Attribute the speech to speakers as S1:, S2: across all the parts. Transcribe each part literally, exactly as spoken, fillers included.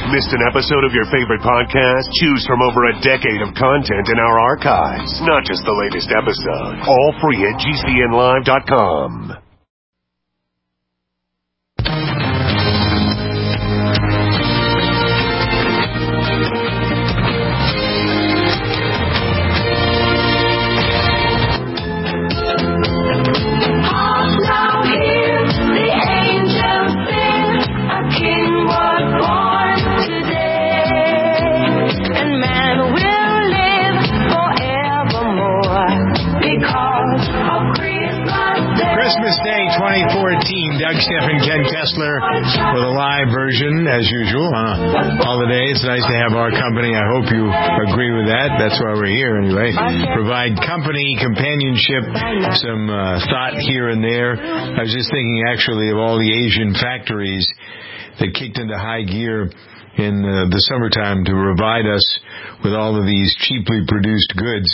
S1: Missed an episode of your favorite podcast? Choose from over a decade of content in our archives, not just the latest episode. All free at G C N live dot com.
S2: Christmas Day twenty fourteen, Doug Stephan, Ken Kessler with a live version, as usual, on a holiday. It's nice to have our company. I hope you agree with that. That's why we're here, anyway. Provide company, companionship, some uh, thought here and there. I was just thinking, actually, of all the Asian factories that kicked into high gear in uh, the summertime to provide us with all of these cheaply produced goods.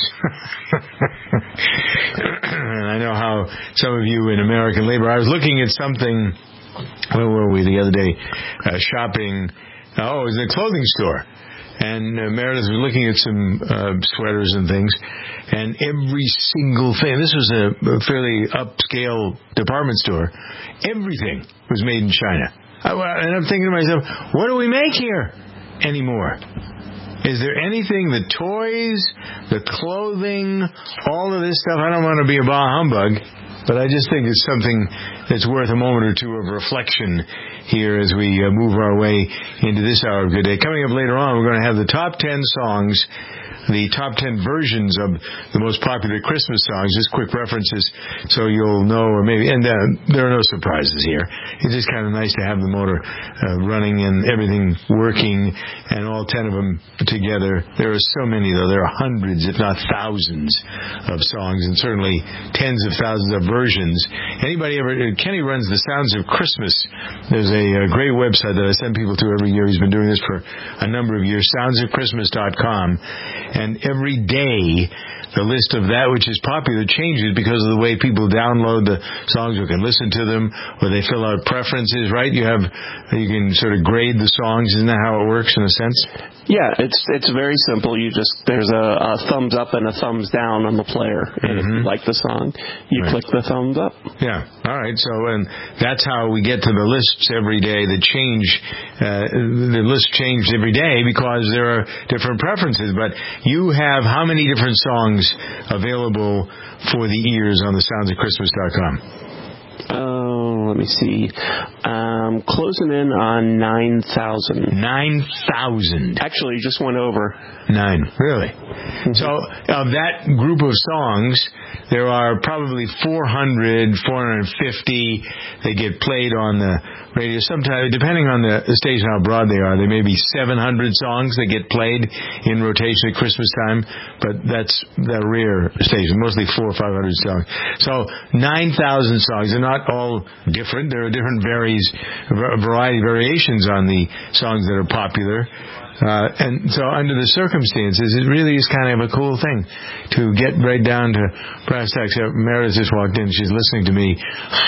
S2: And I know how some of you in American labor, I was looking at something, where were we the other day, uh, shopping, oh, it was a clothing store. And uh, Meredith was looking at some uh, sweaters and things, and every single thing, this was a, a fairly upscale department store, everything was made in China. I, and I'm thinking to myself, what do we make here anymore? Is there anything, the toys, the clothing, all of this stuff? I don't want to be a bah humbug, but I just think it's something that's worth a moment or two of reflection here as we uh, move our way into this hour of Good Day. Coming up later on, we're going to have the top ten songs, the top ten versions of the most popular Christmas songs, just quick references so you'll know, or maybe, and uh, there are no surprises here. It's just kind of nice to have the motor uh, running and everything working, and all ten of them together. There are so many, though. There are hundreds, if not thousands, of songs, and certainly tens of thousands of versions. Anybody ever, Kenny runs the Sounds of Christmas. There's a, a great website that I send people to every year. He's been doing this for a number of years, sounds of christmas dot com. And every day, the list of that which is popular changes because of the way people download the songs or can listen to them, or they fill out preferences, right? You have, you can sort of grade the songs. Isn't that how it works in a sense?
S3: Yeah, it's it's very simple. You just, there's a, a thumbs up and a thumbs down on the player. And mm-hmm. if you like the song, you right. click the thumbs up.
S2: Yeah. All right. So, and that's how we get to the lists every day that change. Uh, the lists change every day because there are different preferences. But you have how many different songs available for the ears on the sounds of christmas dot com?
S3: Oh, let me see. Um, closing in on nine thousand.
S2: nine thousand.
S3: Actually, just went over.
S2: Nine, really? Mm-hmm. So, of that group of songs, there are probably four hundred, four hundred fifty. They get played on the radio. Sometimes, depending on the station, how broad they are, there may be seven hundred songs that get played in rotation at Christmas time, but that's the rare station, mostly four or five hundred songs. So, nine thousand songs. They're not all different. There are different varies, variety variations on the songs that are popular. Uh, and so under the circumstances, it really is kind of a cool thing to get right down to brass tacks. Meredith just walked in. She's listening to me.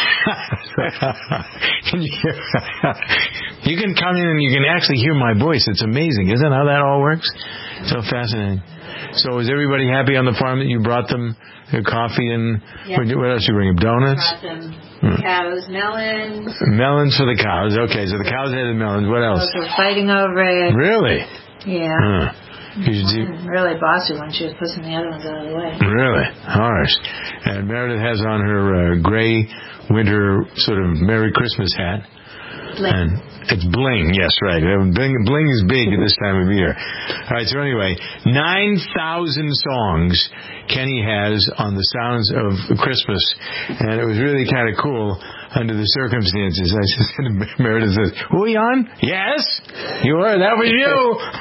S2: Can you, hear? You can come in and you can actually hear my voice. It's amazing. Isn't how that all works? So fascinating. So is everybody happy on the farm that you brought them their coffee and yep. what else did you bring them? Donuts?
S4: Brought them hmm. cows, melons.
S2: Melons for the cows. Okay, so the cows had the melons. What else?
S4: Those were fighting over it.
S2: Really?
S4: Yeah.
S2: Huh.
S4: One really bossy when she was pushing the other ones out of the way.
S2: Really? All right. And Meredith has on her uh, gray winter sort of Merry Christmas hat.
S4: Bling.
S2: And it's bling, yes, right. Bling, bling is big at this time of year. All right, so anyway, nine thousand songs Kenny has on the Sounds of Christmas. And it was really kind of cool under the circumstances. I said to Meredith, says, "Who are you on?" "Yes, you were. That was you."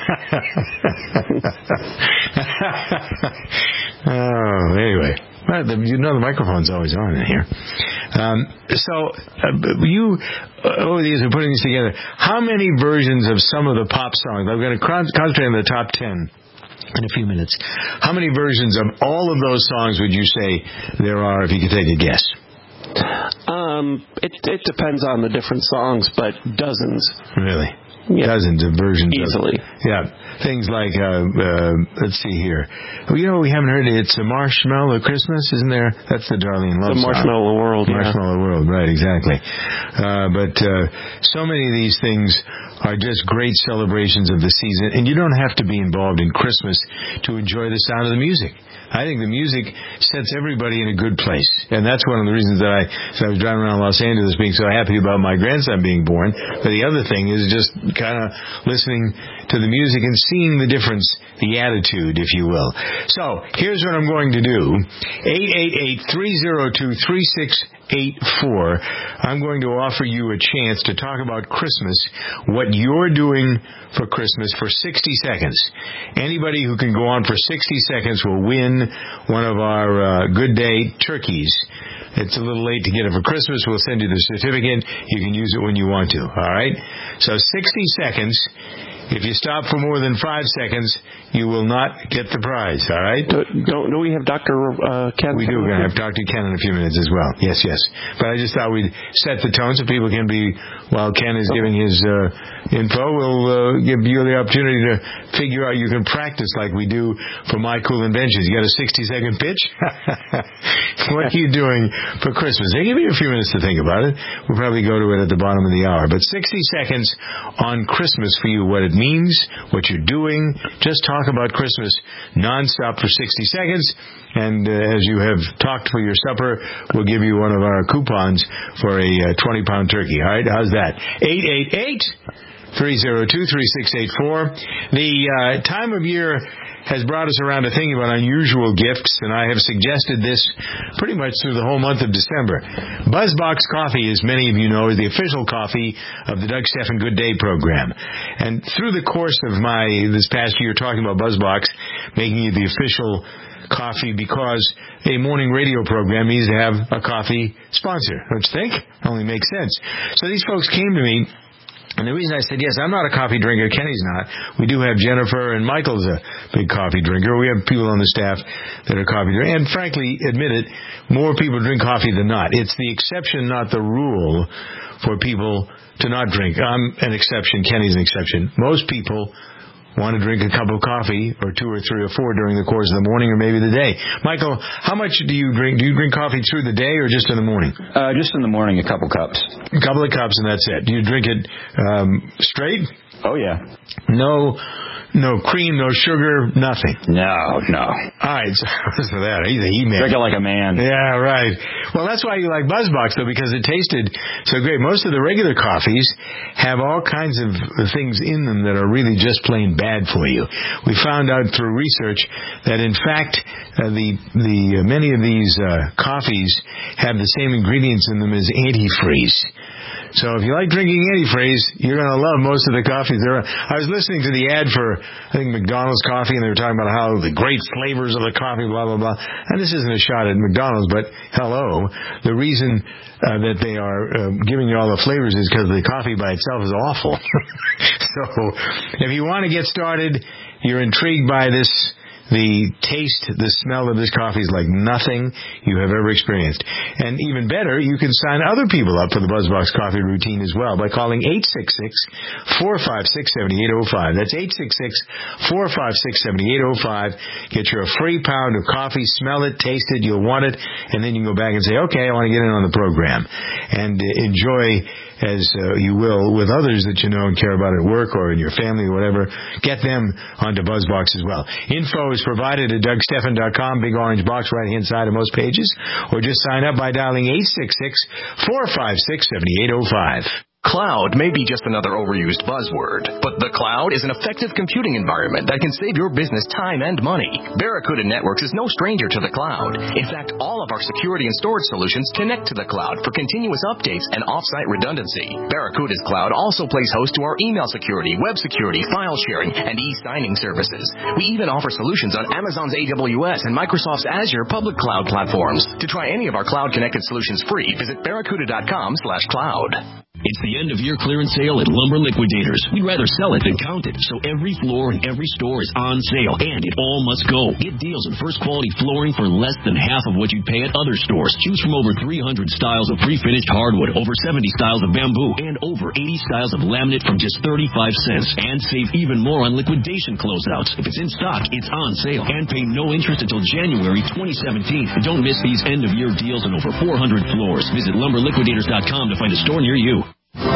S2: Oh, anyway. Well, the, you know the microphone's always on in here. Um, so, uh, you, uh, over the years of putting these together, how many versions of some of the pop songs? I'm going to con- concentrate on the top ten in a few minutes. How many versions of all of those songs would you say there are, if you could take a guess?
S3: Um, it, it depends on the different songs, but dozens.
S2: Really?
S3: Yeah.
S2: Dozens of versions.
S3: Easily.
S2: Of, yeah. Things like, uh, uh, let's see here. Well, you know, we haven't heard it. It's a Marshmallow Christmas, isn't there? That's the Darlene Love
S3: The
S2: song.
S3: Marshmallow World.
S2: Marshmallow
S3: yeah.
S2: World, right, exactly. Uh, but uh, so many of these things are just great celebrations of the season, and you don't have to be involved in Christmas to enjoy the sound of the music. I think the music sets everybody in a good place, and that's one of the reasons that I, so I was driving around Los Angeles being so happy about my grandson being born. But the other thing is just kind of listening to the music and seeing the difference, the attitude, if you will. So here's what I'm going to do: eight eight eight, three oh two, three six eight four. I'm going to offer you a chance to talk about Christmas, what you're doing for Christmas for sixty seconds. Anybody who can go on for sixty seconds will win one of our uh, Good Day turkeys. It's a little late to get it for Christmas. We'll send you the certificate. You can use it when you want to. All right? So sixty seconds. If you stop for more than five seconds, you will not get the prize, all right?
S3: Do, don't, do we have Doctor Uh, Ken?
S2: We do. We're going to have Doctor Ken in a few minutes as well. Yes, yes. But I just thought we'd set the tone so people can be, while Ken is giving his uh, info, we'll uh, give you the opportunity to figure out. You can practice like we do for My Cool Inventions. You got a sixty-second pitch? What are you doing for Christmas? Hey, give me a few minutes to think about it. We'll probably go to it at the bottom of the hour. But sixty seconds on Christmas for you, what it means, what you're doing. Just talk about Christmas nonstop for sixty seconds. And uh, as you have talked for your supper, we'll give you one of our coupons for a uh, twenty-pound turkey. All right? How's that? eight eight eight, three oh two, three six eight four. The uh, time of year has brought us around to thinking about unusual gifts, and I have suggested this pretty much through the whole month of December. BuzzBox Coffee, as many of you know, is the official coffee of the Doug Stephan Good Day program. And through the course of my, this past year, talking about BuzzBox, making it the official coffee because a morning radio program needs to have a coffee sponsor. Don't you think? Only makes sense. So these folks came to me. And the reason I said, yes, I'm not a coffee drinker, Kenny's not. We do have Jennifer, and Michael's a big coffee drinker. We have people on the staff that are coffee drinkers. And frankly, admit it, more people drink coffee than not. It's the exception, not the rule, for people to not drink. I'm an exception. Kenny's an exception. Most people want to drink a cup of coffee, or two or three or four during the course of the morning or maybe the day. Michael, how much do you drink? Do you drink coffee through the day or just in the morning?
S5: Uh, just in the morning, a couple cups.
S2: A couple of cups and that's it. Do you drink it um, straight?
S5: Oh, yeah.
S2: No no cream, no sugar, nothing?
S5: No, no.
S2: All right, so for that, he's a he-man.
S5: Drink it like a man.
S2: Yeah, right. Well, that's why you like BuzzBox, though, because it tasted so great. Most of the regular coffees have all kinds of things in them that are really just plain bad for you. We found out through research that, in fact, uh, the the uh, many of these uh, coffees have the same ingredients in them as antifreeze. So if you like drinking antifreeze, you're going to love most of the coffees there are. I was listening to the ad for, I think, McDonald's coffee, and they were talking about how the great flavors of the coffee, blah, blah, blah. And this isn't a shot at McDonald's, but hello. The reason uh, that they are uh, giving you all the flavors is because the coffee by itself is awful. So if you want to get started, you're intrigued by this, the taste, the smell of this coffee is like nothing you have ever experienced. And even better, you can sign other people up for the BuzzBox Coffee routine as well by calling eight six six, four five six, seven eight zero five. That's eight six six, four five six, seven eight zero five. Get your free pound of coffee, smell it, taste it, you'll want it, and then you can go back and say, okay, I want to get in on the program. And uh, enjoy as uh, you will with others that you know and care about at work or in your family or whatever. Get them onto BuzzBox as well. Info is provided at Doug Stephan dot com, big orange box right-hand side of most pages, or just sign up by dialing eight six six, four five six, seven eight zero five.
S6: Cloud may be just another overused buzzword, but the cloud is an effective computing environment that can save your business time and money. Barracuda Networks is no stranger to the cloud. In fact, all of our security and storage solutions connect to the cloud for continuous updates and off-site redundancy. Barracuda's cloud also plays host to our email security, web security, file sharing, and e-signing services. We even offer solutions on Amazon's A W S and Microsoft's Azure public cloud platforms. To try any of our cloud-connected solutions free, visit barracuda dot com slash cloud.
S7: It's the end-of-year clearance sale at Lumber Liquidators. We'd rather sell it than count it, so every floor in every store is on sale, and it all must go. Get deals on first-quality flooring for less than half of what you'd pay at other stores. Choose from over three hundred styles of pre-finished hardwood, over seventy styles of bamboo, and over eighty styles of laminate from just thirty-five cents. And save even more on liquidation closeouts. If it's in stock, it's on sale, and pay no interest until January twenty seventeen. Don't miss these end-of-year deals on over four hundred floors. Visit lumber liquidators dot com to find a store near you.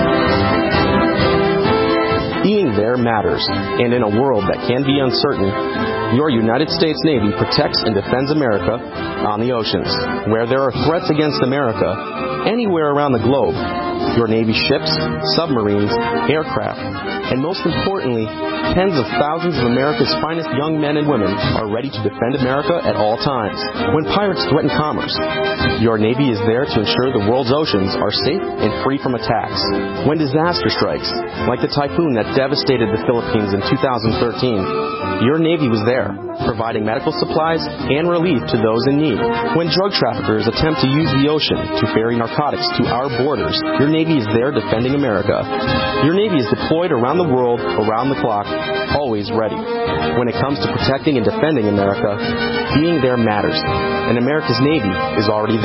S8: Being there matters, and in a world that can be uncertain, your United States Navy protects and defends America on the oceans. Where there are threats against America, anywhere around the globe, your Navy ships, submarines, aircraft, and most importantly, tens of thousands of America's finest young men and women are ready to defend America at all times. When pirates threaten commerce, your Navy is there to ensure the world's oceans are safe and free from attacks. When disaster strikes, like the typhoon that devastated the Philippines in two thousand thirteen, your Navy was there, providing medical supplies and relief to those in need. When drug traffickers attempt to use the ocean to ferry narcotics to our borders, your Navy is there defending America. Your Navy is deployed around the world, around the clock, always ready. When it comes to protecting and defending America, being there matters, and America's Navy is already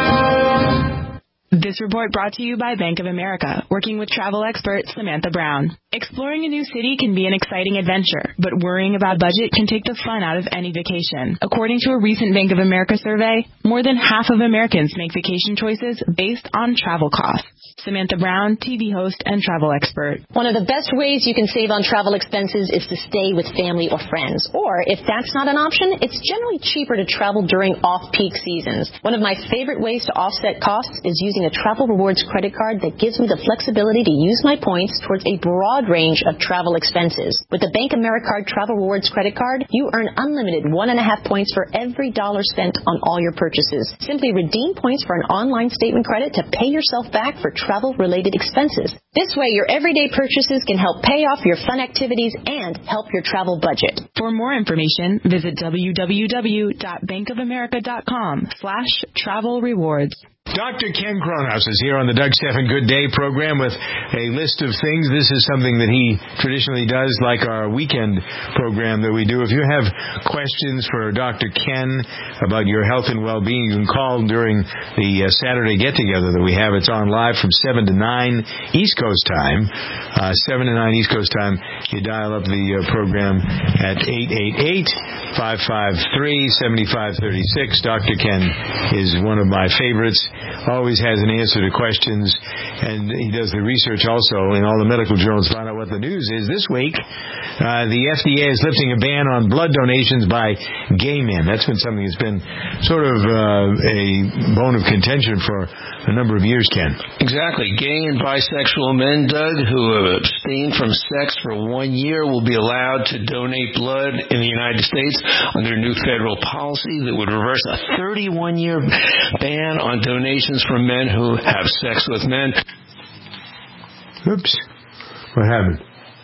S8: there.
S9: This report brought to you by Bank of America, working with travel expert Samantha Brown. Exploring a new city can be an exciting adventure, but worrying about budget can take the fun out of any vacation. According to a recent Bank of America survey, more than half of Americans make vacation choices based on travel costs. Samantha Brown, T V host and travel expert.
S10: One of the best ways you can save on travel expenses is to stay with family or friends. Or if that's not an option, it's generally cheaper to travel during off-peak seasons. One of my favorite ways to offset costs is using a Travel Rewards credit card that gives me the flexibility to use my points towards a broad range of travel expenses. With the Bank Americard Travel Rewards credit card, you earn unlimited one and a half points for every dollar spent on all your purchases. Simply redeem points for an online statement credit to pay yourself back for travel-related expenses. This way, your everyday purchases can help pay off your fun activities and help your travel budget.
S9: For more information, visit w w w dot bank of america dot com slash travel rewards.
S2: Doctor Ken Kronhaus is here on the Doug Stephan Good Day program with a list of things. This is something that he traditionally does, like our weekend program that we do. If you have questions for Doctor Ken about your health and well-being, you can call during the uh, Saturday get-together that we have. It's on live from seven to nine East Coast time. Uh, seven to nine East Coast time. You dial up the uh, program at eight eight eight, five five three, seven five three six. Doctor Ken is one of my favorites. Always has an answer to questions, and he does the research also in all the medical journals to find out what the news is. This week, uh, the F D A is lifting a ban on blood donations by gay men. That's been something that's been sort of uh, a bone of contention for a number of years, Ken.
S11: Exactly. Gay and bisexual men, Doug, who have abstained from sex for one year will be allowed to donate blood in the United States under a new federal policy that would reverse a thirty-one year ban on donations from men who have sex with men.
S2: Oops. What happened?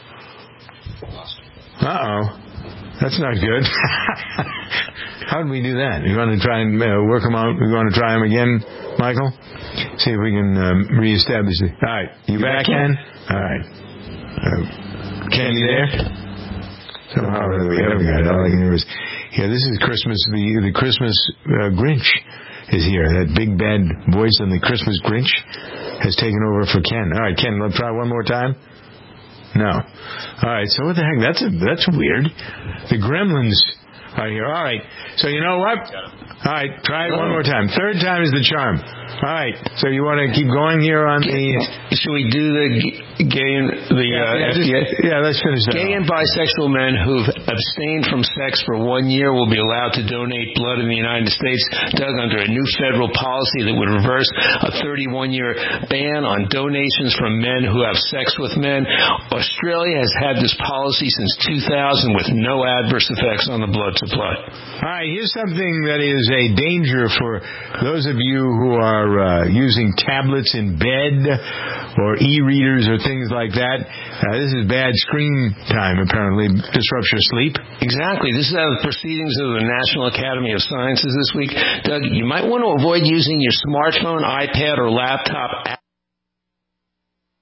S2: Uh-oh. That's not good. How did we do that? You want to try and uh, work them out? We want to try them again, Michael? See if we can um, reestablish it. All right. You, you back, Ken? All right. Uh, Ken, you there? Somehow we haven't got it. All I can hear is, yeah, this is Christmas, the, the Christmas uh, Grinch is here. That big bad voice on the Christmas Grinch has taken over for Ken. All right, Ken, let's try one more time. No. All right, so what the heck? That's a, that's weird. The Gremlins are here. All right, so you know what? All right, try it one more time. Third time is the charm. All right, so you want to keep going here on the...
S11: Should we do the gay and the
S2: yeah,
S11: uh,
S2: yeah,
S11: F D A?
S2: Just, yeah, let's finish that.
S11: Gay and bisexual men who've abstained from sex for one year will be allowed to donate blood in the United States, Doug, under a new federal policy that would reverse a thirty-one year ban on donations from men who have sex with men. Australia has had this policy since two thousand with no adverse effects on the blood supply.
S2: All right, here's something that is a danger for those of you who are uh, using tablets in bed or e-readers or things like that. Uh, this is bad screen time, apparently. Disrupts your sleep.
S11: Exactly. This is out of the proceedings of the National Academy of Sciences this week. Doug, you might want to avoid using your smartphone, iPad, or laptop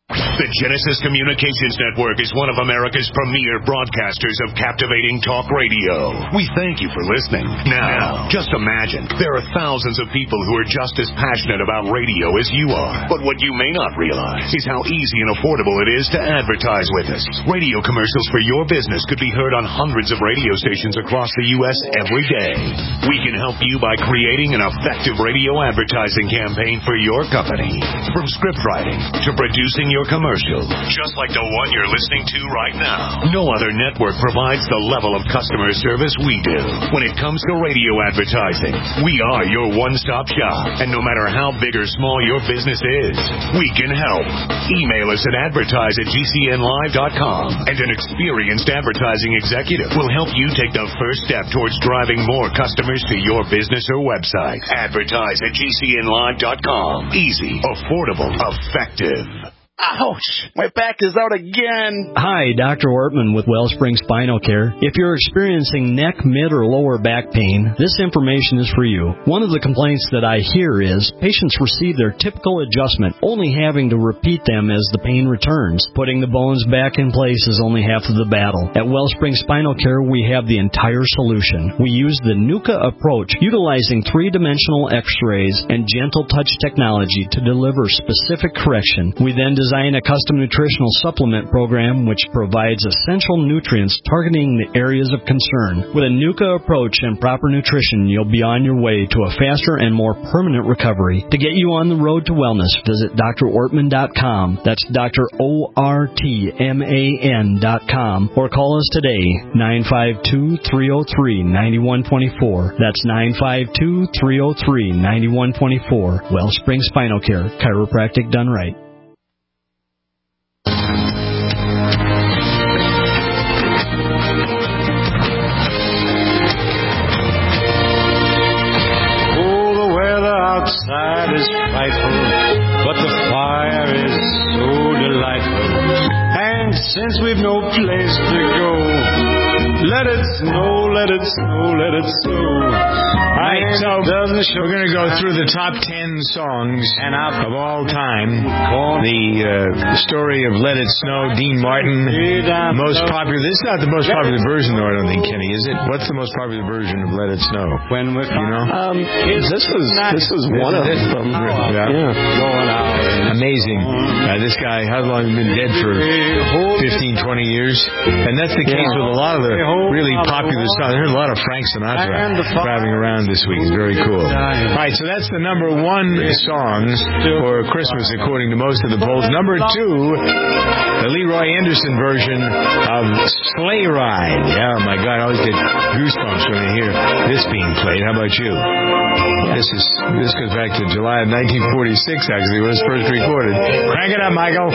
S1: The Genesis Communications Network is one of America's premier broadcasters of captivating talk radio. We thank you for listening. Now, just imagine, there are thousands of people who are just as passionate about radio as you are. But what you may not realize is how easy and affordable it is to advertise with us. Radio commercials for your business could be heard on hundreds of radio stations across the U S every day. We can help you by creating an effective radio advertising campaign for your company. From script writing to producing your commercial, just like the one you're listening to right now. No other network provides the level of customer service we do. When it comes to radio advertising, we are your one-stop shop. And no matter how big or small your business is, we can help. Email us at advertise at G C N live dot com, and an experienced advertising executive will help you take the first step towards driving more customers to your business or website. Advertise at G C N live dot com. Easy, affordable, effective.
S12: Ouch! My back is out again.
S13: Hi, Doctor Ortman with Wellspring Spinal Care. If you're experiencing neck, mid, or lower back pain, this information is for you. One of the complaints that I hear is patients receive their typical adjustment, only having to repeat them as the pain returns. Putting the bones back in place is only half of the battle. At Wellspring Spinal Care, we have the entire solution. We use the NUCA approach, utilizing three-dimensional x-rays and gentle touch technology to deliver specific correction. We then design Design a custom nutritional supplement program which provides essential nutrients targeting the areas of concern. With a NUCA approach and proper nutrition, you'll be on your way to a faster and more permanent recovery. To get you on the road to wellness, visit D R ortman dot com. That's Doctor O R T M A N dot com. Or call us today, nine five two, three oh three, nine one two four. That's nine five two, three oh three, nine one two four. Wellspring Spinal Care, chiropractic done right.
S14: Outside is frightful, but the fire is so delightful. And since we've no place to go, let it snow, let it snow, let it snow.
S2: Right, so we're going to go through the top ten songs of all time. The uh, story of Let It Snow, Dean Martin, most popular. This is not the most popular version, though, I don't think, Kenny, is it? What's the most popular version of Let It Snow?
S3: When we,
S2: you know?
S3: Um, this is this is one of them.
S2: Yeah.
S3: yeah.
S14: Going out.
S2: Amazing. Uh, this guy, how long has he been dead for? fifteen, twenty years? And that's the case yeah. with a lot of the really popular songs. There's a lot of Frank Sinatra driving around this week. It's very cool. All right, so that's the number one songs for Christmas, according to most of the polls. Number two, the Leroy Anderson version of Sleigh Ride. Yeah, oh my God, I always get goosebumps when I hear this being played. How about you? This is this goes back to July of nineteen forty-six, actually, when it was first recorded. Crank it up, Michael.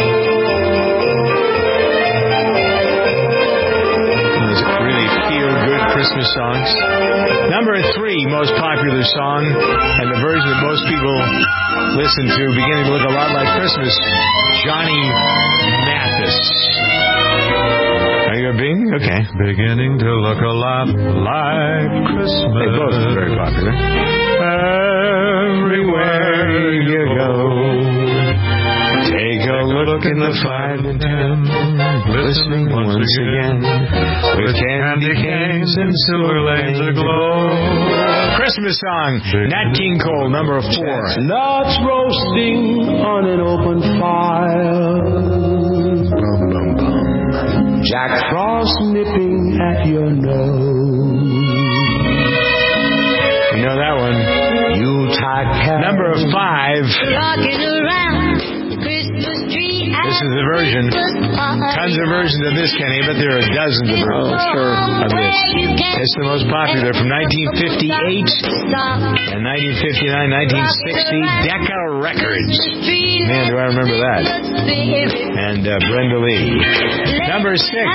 S2: Those really feel-good Christmas songs. Number three most popular song, and the version that most people listen to, beginning to look a lot like Christmas, Johnny Mathis. Are you a bing? Okay.
S14: Beginning to look a lot like Christmas.
S2: They both are very popular.
S14: Everywhere you go,
S2: take a look in the five and ten, glistening once again, with candy canes and silver lanes aglow. Christmas song, Nat King Cole, number four.
S14: Nuts roasting on an open fire.
S2: Bum, bum, bum.
S14: Jack Frost nipping at your nose.
S2: You know that one.
S14: Yuletide carols.
S2: Number five.
S15: Rocking around the Christmas tree.
S2: This is the version. Tons of versions of this, Kenny, but there are dozens of versions
S3: oh, sure.
S2: of this. It's the most popular from nineteen fifty-eight and nineteen fifty-nine, nineteen sixty. Decca Records. Man, do I remember that. And uh, Brenda Lee. Number six.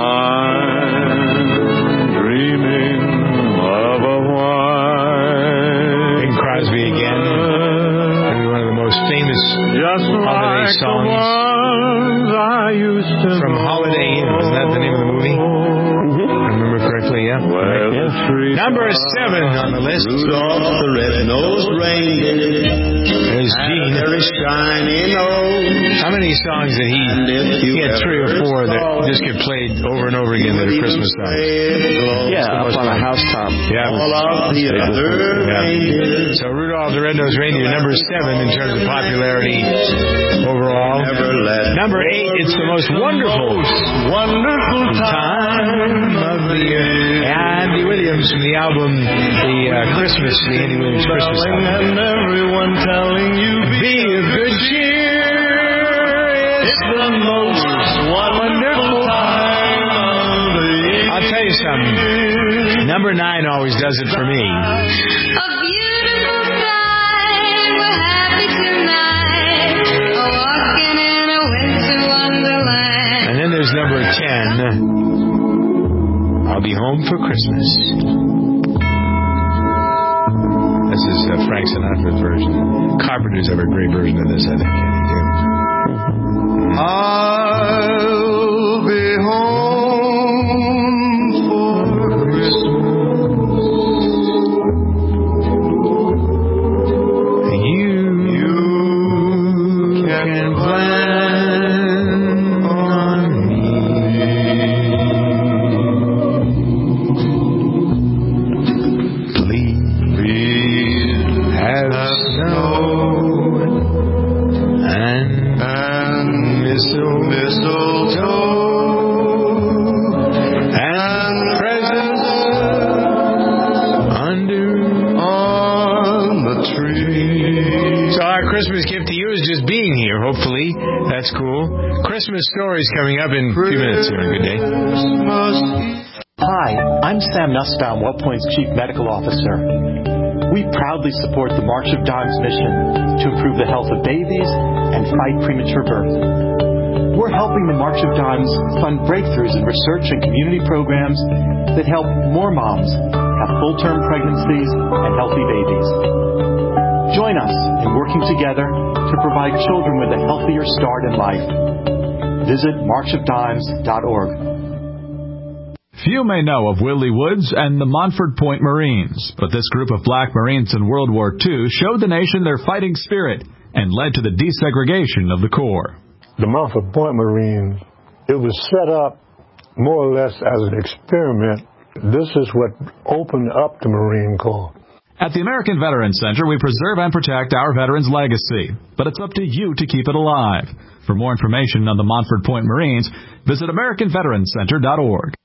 S14: I'm dreaming of a white
S2: Bing Crosby again. Maybe one of the most famous
S14: Just
S2: holiday
S14: like
S2: songs.
S14: I used to
S2: From Holiday Inn. Wasn't that the name of the movie? I remember correctly, yeah.
S14: Where
S2: right,
S14: the country.
S2: Number seven on the list.
S14: Rudolph the red-nosed reindeer.
S2: There's Gene. How many songs did he? He had three or four that just get played over and over again that are Christmas songs.
S3: Yeah, up on a housetop.
S2: Yeah. yeah. So Rudolph the Red-Nosed Reindeer, number seven in terms of popularity overall. Number eight, it's the most wonderful,
S14: wonderful
S2: time of the year. Andy Williams from the album, the uh, Christmas, the Andy Williams Christmas album.
S14: And everyone telling you
S2: be of good cheer.
S14: It's the most wonderful time of the year.
S2: I'll tell you something. Number nine always does it for me.
S15: A beautiful sight. We're happy tonight. Walking in a winter wonderland.
S2: And then there's number ten. I'll be home for Christmas. This is uh, Frank Sinatra's version. Carpenters have a great version of this, I think.
S14: I'll be home for Christmas.
S2: You, you can plan on me. Please have snow and, and mistletoe, mistletoe and presents under on the tree. So our Christmas gift to you is just being here, hopefully. That's cool. Christmas stories coming up in a few minutes here. Good day.
S16: Hi, I'm Sam Nussbaum, WellPoint's Chief Medical Officer. We proudly support the March of Dimes mission to improve the health of babies and fight premature birth. We're helping the March of Dimes fund breakthroughs in research and community programs that help more moms have full-term pregnancies and healthy babies. Join us in working together to provide children with a healthier start in life. Visit march of dimes dot org.
S17: Few may know of Willie Woods and the Montford Point Marines, but this group of black Marines in World War Two showed the nation their fighting spirit and led to the desegregation of the Corps.
S18: The Montford Point Marines, it was set up more or less as an experiment. This is what opened up the Marine Corps.
S17: At the American Veterans Center, we preserve and protect our veterans' legacy, but it's up to you to keep it alive. For more information on the Montford Point Marines, visit american veterans center dot org.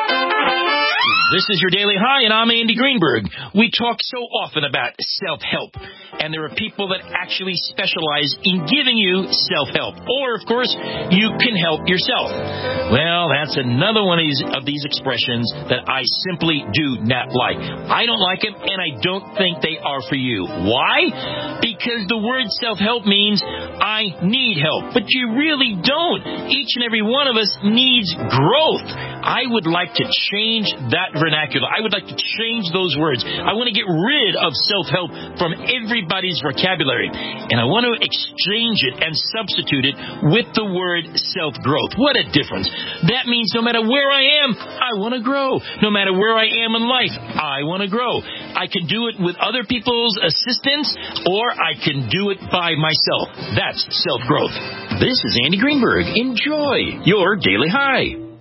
S19: This is your Daily High, and I'm Andy Greenberg. We talk so often about self-help, and there are people that actually specialize in giving you self-help. Or, of course, you can help yourself. Well, that's another one of these, of these expressions that I simply do not like. I don't like them, and I don't think they are for you. Why? Because the word self-help means I need help, but you really don't. Each and every one of us needs growth. I would like to change that vernacular. I would like to change those words. I want to get rid of self-help from everybody's vocabulary. And I want to exchange it and substitute it with the word self-growth. What a difference. That means no matter where I am, I want to grow. No matter where I am in life, I want to grow. I can do it with other people's assistance, or I can do it by myself. That's self-growth. This is Andy Greenberg. Enjoy your Daily High.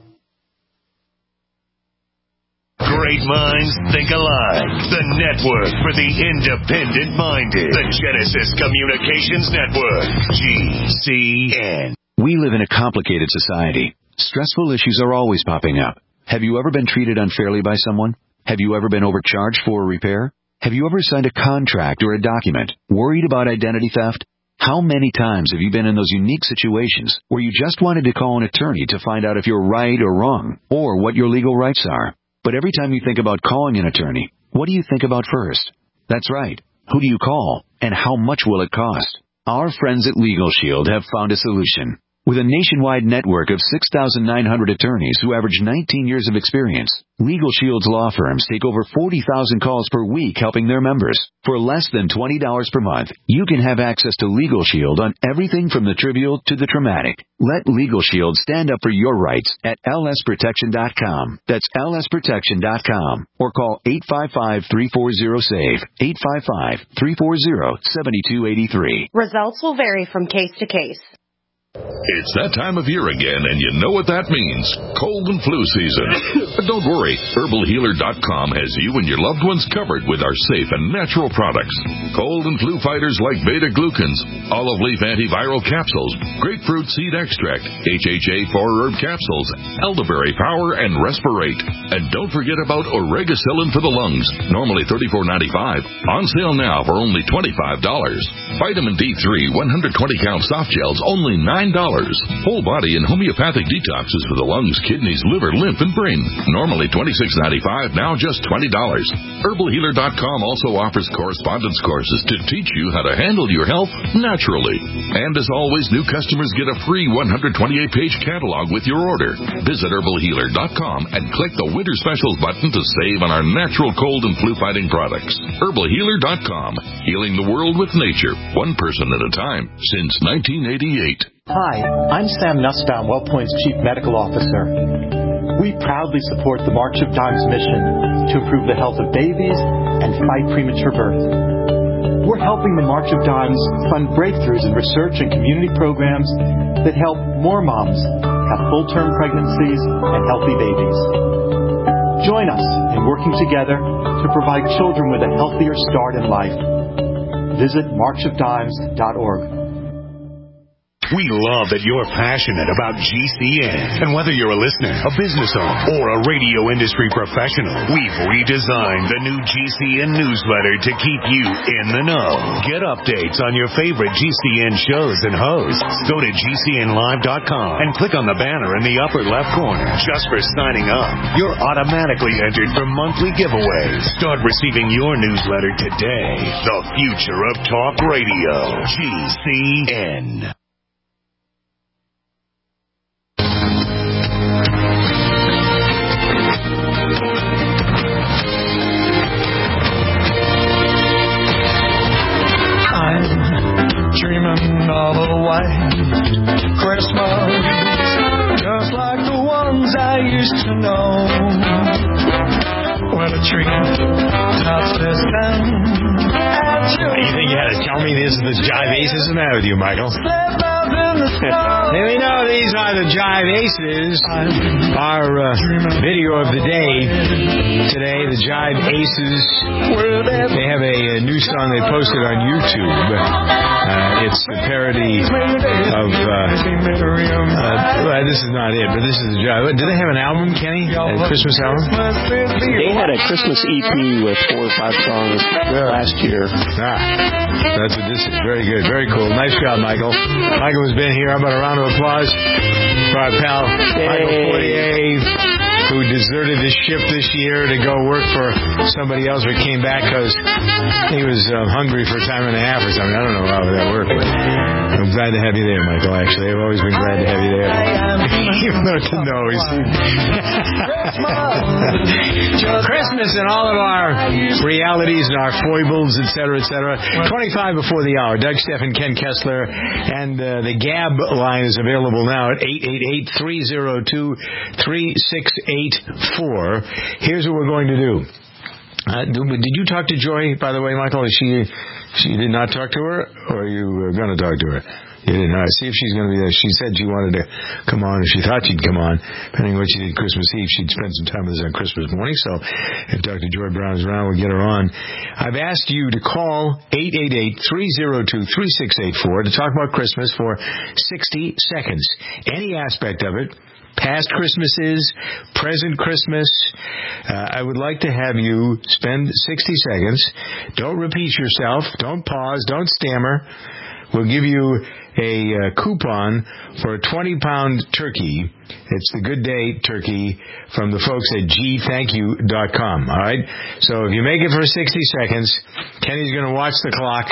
S1: Great minds think alike. The network for the independent-minded. The Genesis Communications Network. G C N.
S20: We live in a complicated society. Stressful issues are always popping up. Have you ever been treated unfairly by someone? Have you ever been overcharged for a repair? Have you ever signed a contract or a document? Worried about identity theft? How many times have you been in those unique situations where you just wanted to call an attorney to find out if you're right or wrong, or what your legal rights are? But every time you think about calling an attorney, what do you think about first? That's right. Who do you call, and how much will it cost? Our friends at Legal Shield have found a solution. With a nationwide network of six thousand nine hundred attorneys who average nineteen years of experience, Legal Shield's law firms take over forty thousand calls per week helping their members. For less than twenty dollars per month, you can have access to Legal Shield on everything from the trivial to the traumatic. Let Legal Shield stand up for your rights at L S protection dot com. That's L S protection dot com. Or call eight five five, three four zero, S A V E, eight five five, three four zero, seven two eight three.
S21: Results will vary from case to case.
S22: It's that time of year again, and you know what that means. Cold and flu season. But don't worry. Herbal Healer dot com has you and your loved ones covered with our safe and natural products. Cold and flu fighters like beta-glucans, olive leaf antiviral capsules, grapefruit seed extract, H H A four herb capsules, elderberry power, and Respirate. And don't forget about Oregacillin for the lungs, normally thirty-four ninety-five, on sale now for only twenty-five dollars. Vitamin D three one hundred twenty count soft gels, only nine dollars. Whole body and homeopathic detoxes for the lungs, kidneys, liver, lymph, and brain. Normally twenty-six ninety-five, now just twenty dollars. Herbal Healer dot com also offers correspondence courses to teach you how to handle your health naturally. And as always, new customers get a free one hundred twenty-eight page catalog with your order. Visit Herbal Healer dot com and click the Winter Specials button to save on our natural cold and flu fighting products. Herbal Healer dot com, healing the world with nature, one person at a time, since nineteen eighty-eight.
S16: Hi, I'm Sam Nussbaum, WellPoint's Chief Medical Officer. We proudly support the March of Dimes mission to improve the health of babies and fight premature birth. We're helping the March of Dimes fund breakthroughs in research and community programs that help more moms have full-term pregnancies and healthy babies. Join us in working together to provide children with a healthier start in life. Visit march of dimes dot org.
S1: We love that you're passionate about G C N. And whether you're a listener, a business owner, or a radio industry professional, we've redesigned the new G C N newsletter to keep you in the know. Get updates on your favorite G C N shows and hosts. Go to G C N live dot com and click on the banner in the upper left corner. Just for signing up, you're automatically entered for monthly giveaways. Start receiving your newsletter today. The future of talk radio. G C N.
S23: Dreaming of a white Christmas, just like the ones I used to know. When a tree tops this down.
S2: You think you had to tell me this is the Jive Aces? What's the matter with you, Michael? There we know these are the Jive Aces. Our uh, video of the day today, the Jive Aces. They have a, a new song they posted on YouTube. Uh, it's a parody of. Uh, uh, well, this is not it, but this is the Jive. Do they have an album, Kenny? A Christmas album?
S3: They had a Christmas E P with four or five songs last year.
S2: Ah, that's what this is. Very good. Very cool. Nice job, Michael. Michael has been here. How about a round of applause for our pal, Yay. Michael Fortier, who deserted his ship this year to go work for somebody else, but came back because he was uh, hungry for time and a half or something. I don't know how that worked, but I'm glad to have you there, Michael, actually. I've always been glad to have you there. Even though to know he's... Christmas and all of our realities and our foibles, et cetera, et cetera. twenty-five before the hour. Doug Steffen, Ken Kessler, and uh, the Gab line is available now at eight eight eight, three oh two, three six eight four. Here's what we're going to do. Uh, did you talk to Joy, by the way, Michael? Is she, she did not talk to her, or are you going to talk to her? You didn't know. See if she's going to be there. She said she wanted to come on, or she thought she'd come on. Depending on what she did Christmas Eve, she'd spend some time with us on Christmas morning. So if Doctor Joy Brown is around, we'll get her on. I've asked you to call eight eight eight, three oh two, three six eight four to talk about Christmas for sixty seconds. Any aspect of it. Past Christmases, present Christmas. Uh, I would like to have you spend sixty seconds. Don't repeat yourself. Don't pause. Don't stammer. We'll give you a uh, coupon for a twenty pound turkey. It's the Good Day turkey from the folks at G Thank You dot com. All right? So if you make it for sixty seconds, Kenny's going to watch the clock,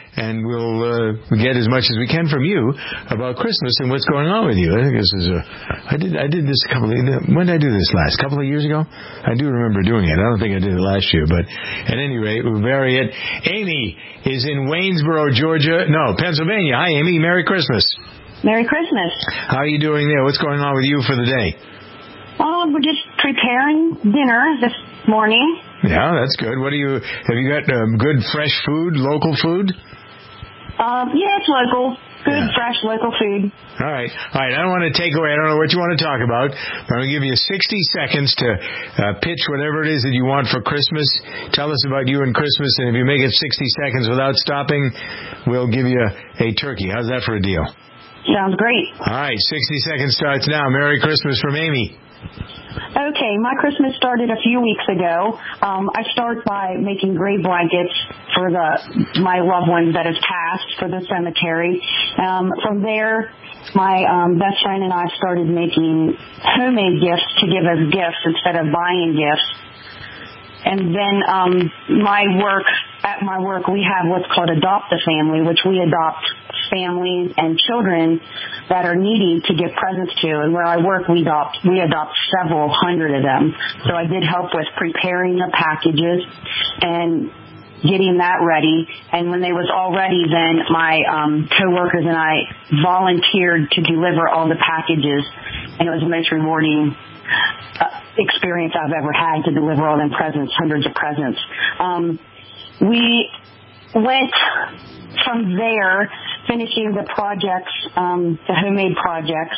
S2: and we'll uh, get as much as we can from you about Christmas and what's going on with you. I think this is a. I did I did this a couple of. When did I do this last? A couple of years ago? I do remember doing it. I don't think I did it last year, but at any rate, we'll vary it. Amy is in Waynesboro, Georgia. No, Pennsylvania. Hi, Amy. Merry Christmas.
S4: Merry Christmas.
S2: How are you doing there? What's going on with you for the day?
S4: Oh, we're just preparing dinner this morning.
S2: Yeah, that's good. What do you? Have you got um, good fresh food, local food?
S4: Um, yeah, it's local. Good,
S2: yeah.
S4: fresh, local food.
S2: All right. All right. I don't want to take away. I don't know what you want to talk about, but I'm going to give you sixty seconds to uh, pitch whatever it is that you want for Christmas. Tell us about you and Christmas, and if you make it sixty seconds without stopping, we'll give you a, a turkey. How's that for a deal?
S4: Sounds great.
S2: All right. sixty seconds starts now. Merry Christmas from Amy.
S4: Okay, my Christmas started a few weeks ago. Um, I start by making grave blankets for the my loved ones that have passed for the cemetery. Um, from there, my um, best friend and I started making homemade gifts to give as gifts instead of buying gifts. And then um, my work, at my work, we have what's called Adopt a Family, which we adopt families and children that are needy to give presents to. And where I work, we adopt we adopt several hundred of them. So I did help with preparing the packages and getting that ready. And when they was all ready, then my um, coworkers and I volunteered to deliver all the packages, and it was the most rewarding uh, experience I've ever had to deliver all them presents, hundreds of presents. Um, we went from there, finishing the projects, um, the homemade projects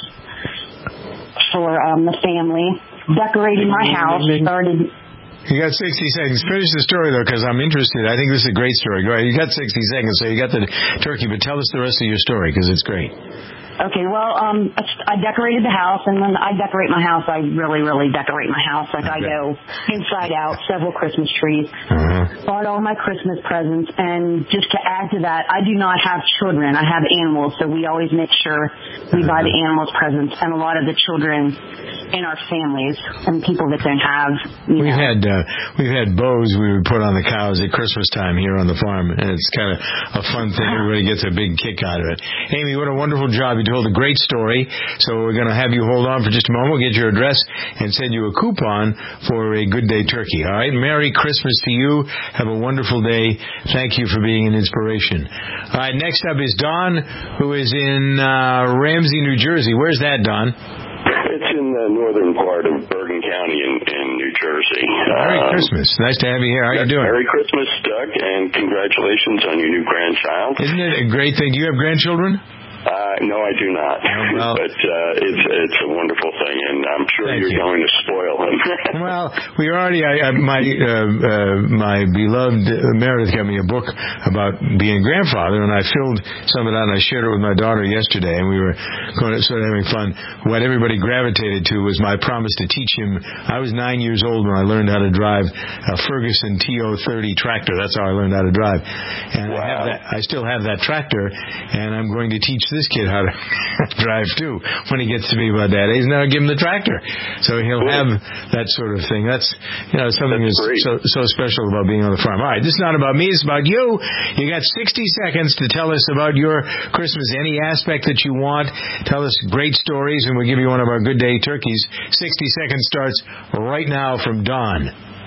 S4: for um, the family, decorating my house, started...
S2: You got sixty seconds. Finish the story, though, because I'm interested. I think this is a great story. Go ahead. You got sixty seconds, so you got the turkey, but tell us the rest of your story, because it's great.
S4: Okay, well, um, I decorated the house, and when I decorate my house, I really, really decorate my house. Like, okay. I go inside out, several Christmas trees, uh-huh. bought all my Christmas presents, and just to add to that, I do not have children. I have animals, so we always make sure we uh-huh. buy the animals presents, and a lot of the children in our families and people that don't have, you
S2: we've
S4: know.
S2: Had, uh, we've had bows we would put on the cows at Christmas time here on the farm, and it's kind of a fun thing. Everybody gets a big kick out of it. Amy, what a wonderful job. You told a great story, so we're going to have you hold on for just a moment. We'll get your address and send you a coupon for a Good Day turkey. All right? Merry Christmas to you. Have a wonderful day. Thank you for being an inspiration. All right, next up is Don, who is in uh, Ramsey, New Jersey. Where's that, Don?
S5: It's in the northern part of Bergen County in, in New Jersey.
S2: Merry
S5: um,
S2: Christmas. Nice to have you here. How are you doing?
S5: Merry Christmas, Doug, and congratulations on your new grandchild.
S2: Isn't it a great thing? Do you have grandchildren?
S5: Uh, no, I do not.
S2: Oh, well,
S5: but uh, it's it's a wonderful thing, and I'm sure you're you. going to spoil him.
S2: Well, we already. I, I, my uh, uh, my beloved Meredith got me a book about being a grandfather, and I filled some of it out, and I shared it with my daughter yesterday, and we were going to, sort of having fun. What everybody gravitated to was my promise to teach him. I was nine years old when I learned how to drive a Ferguson T O thirty tractor. That's how I learned how to drive, and wow. I have that. I still have that tractor, and I'm going to teach this kid how to drive too when he gets to be about that age. Now I'll give him the tractor, so he'll have that sort of thing. That's, you know, something that's so so special about being on the farm. All right, this is not about me, it's about you. You got sixty seconds to tell us about your Christmas, any aspect that you want. Tell us great stories, and we'll give you one of our Good Day turkeys. sixty seconds starts right now from Don.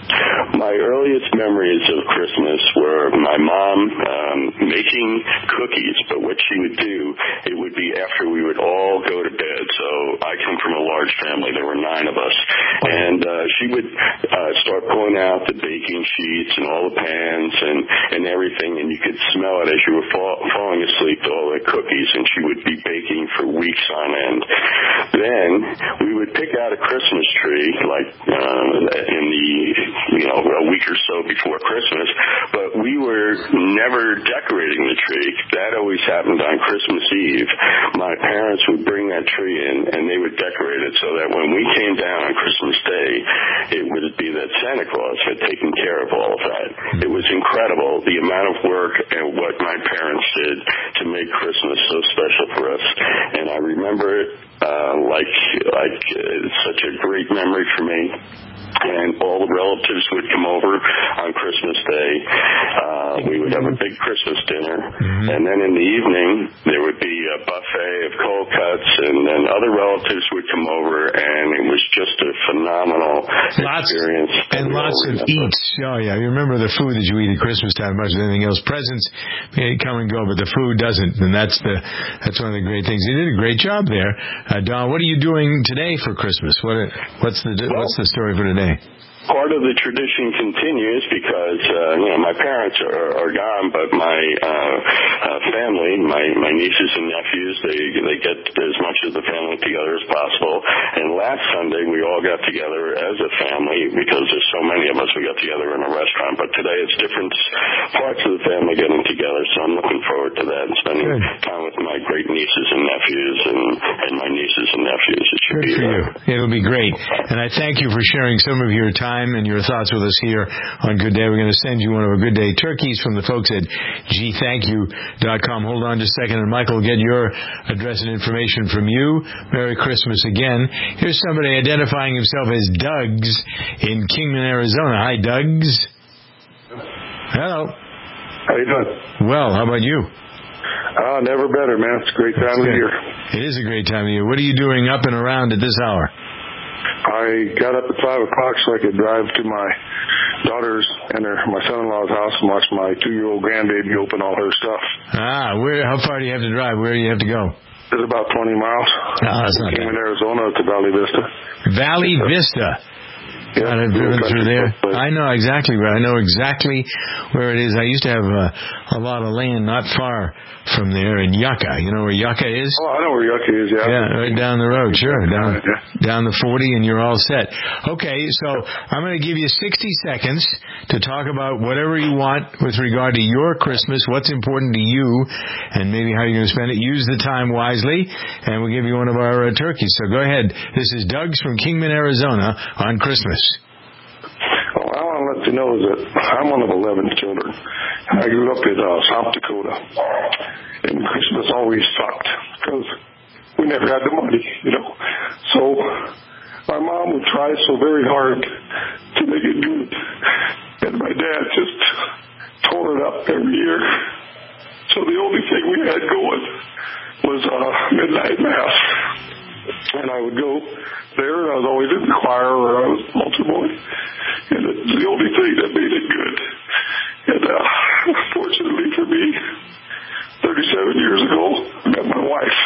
S5: My earliest memories of Christmas were my mom um, making cookies, but what she would do, it would be after we would all go to bed. So I come from a large family. There were nine of us. And uh, she would uh, start pulling out the baking sheets and all the pans and, and everything, and you could smell it as you were fall, falling asleep to all the cookies, and she would be baking for weeks on end. Then we would pick out a Christmas tree, like uh, in the, you know, a week or so before Christmas, but we were never decorating the tree. That always happened on Christmas Eve. My parents would bring that tree in, and they would decorate it so that when we came down on Christmas Day, it would be that Santa Claus had taken care of all of that. It was incredible, the amount of work and what my parents did to make Christmas so special for us. And I remember it uh, like, like uh, such a great memory for me. And and all the relatives would come over on Christmas Day. Uh, we would have a big Christmas dinner, mm-hmm. and then in the evening there would be a buffet of cold cuts, and then other relatives would come over, and it was just a phenomenal
S2: lots,
S5: experience.
S2: And lots of eats. Oh yeah, you remember the food that you eat at Christmas time much than anything else. Presents may come and go, but the food doesn't, and that's the that's one of the great things. You did a great job there, uh, Don. What are you doing today for Christmas? What what's the
S5: well,
S2: what's the story for today?
S5: Part of the tradition continues because, uh, you know, my parents are, are gone, but my uh, uh, family, my, my nieces and nephews, they they get as much of the family together as possible. And last Sunday, we all got together as a family because there's so many of us. We got together in a restaurant. But today, it's different parts of the family getting together, so I'm looking forward to that and spending Good. time with my great nieces and nephews and, and my nieces and nephews. It should
S2: Good
S5: be
S2: for
S5: uh,
S2: you. It'll be great. And I thank you for sharing some of your time and your thoughts with us here on Good Day. We're going to send you one of our Good Day turkeys from the folks at G thank you dot com. Hold on just a second, and Michael will get your address and information from you. Merry Christmas again. Here's somebody identifying himself as Doug's in Kingman, Arizona. Hi, Doug's. Hello.
S6: How you doing?
S2: Well, how about you?
S6: Uh, never better, man. It's a great time of the year.
S2: It is a great time of year. What are you doing up and around at this hour?
S6: I got up at five o'clock so I could drive to my daughter's and her, my son-in-law's house and watch my two-year-old grandbaby open all her stuff.
S2: Ah, where? How far do you have to drive? Where do you have to go?
S6: It's about twenty miles.
S2: Ah, that's not
S6: Came
S2: bad.
S6: in Arizona to Valley Vista.
S2: Valley Vista.
S6: Yeah,
S2: I've driven through there. I know exactly where. I know exactly where it is. I used to have uh, a lot of land not far from there in Yucca. You know where Yucca is?
S6: Oh, I know where Yucca is, yeah.
S2: Yeah, right down the road, sure. Down down the forty, and you're all set. Okay, so I'm going to give you sixty seconds to talk about whatever you want with regard to your Christmas, what's important to you, and maybe how you're going to spend it. Use the time wisely, and we'll give you one of our uh, turkeys. So go ahead. This is Doug's from Kingman, Arizona on Christmas.
S6: Well, I want to let you know that I'm one of eleven children. I grew up in uh, South Dakota, and Christmas always sucked because we never had the money, you know. So my mom would try so very hard to make it good, and my dad just tore it up every year. So the only thing we had going was uh, midnight mass. And I would go there, and I was always in the choir, or I was an altar boy. And it's the only thing that made it good. And uh, fortunately for me, thirty-seven years ago, I met my wife.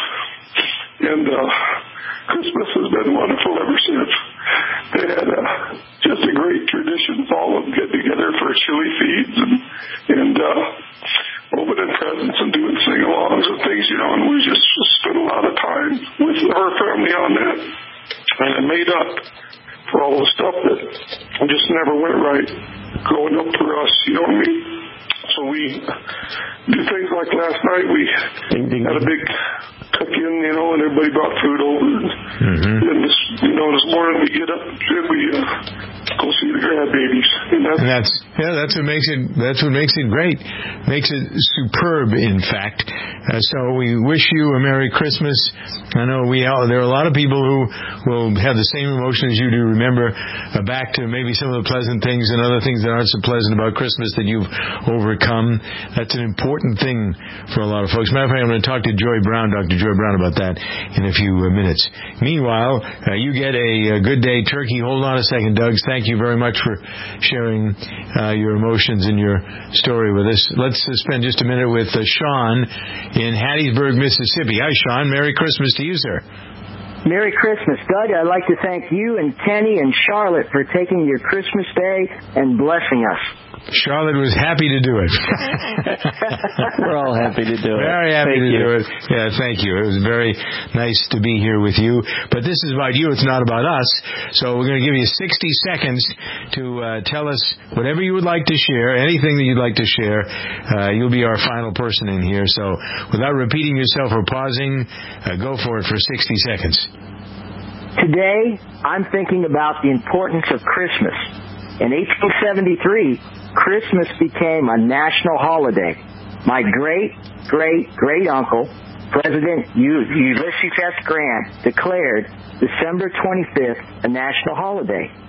S6: And uh, Christmas has been wonderful ever since. They had uh, just a great tradition. All of them get together for chili feeds and, and uh, opening presents and doing sing-alongs and things, you know, and we just, just spent a lot of time with her family on that. And it made up for all the stuff that just never went right growing up for us, you know what I mean? So we do things like last night. We had a big cook-in, you know, and everybody brought food over. And, mm-hmm. and this, you know, this morning we get up and we uh, go see the grandbabies. And that's,
S2: and that's yeah, that's what makes it. That's what makes it great. Makes it superb, in fact. Uh, so we wish you a Merry Christmas. I know we all, there are a lot of people who will have the same emotion as you do. Remember uh, back to maybe some of the pleasant things and other things that aren't so pleasant about Christmas that you've overcome. That's an important thing for a lot of folks. Matter of fact, I'm going to talk to Joy Brown, Doctor Joy Brown, about that in a few uh, minutes. Meanwhile, uh, you get a, a Good Day turkey. Hold on a second, Doug. Thank you very much for sharing uh, your emotions and your story with us. Let's uh, spend just a minute with uh, Sean in Hattiesburg, Mississippi. Hi, Sean. Merry Christmas to you, sir.
S7: Merry Christmas, Doug. I'd like to thank you and Kenny and Charlotte for taking your Christmas day and blessing us.
S2: Charlotte was happy to do it.
S3: We're all happy to do it.
S2: Very happy
S3: thank
S2: to
S3: you.
S2: do it. Yeah, thank you. It was very nice to be here with you. But this is about you. It's not about us. So we're going to give you sixty seconds to uh, tell us whatever you would like to share, anything that you'd like to share. Uh, you'll be our final person in here. So without repeating yourself or pausing, uh, go for it for sixty seconds.
S7: Today, I'm thinking about the importance of Christmas. In eighteen seventy-three, Christmas became a national holiday. My great, great, great uncle, President Ulysses S. Grant, declared December twenty-fifth a national holiday.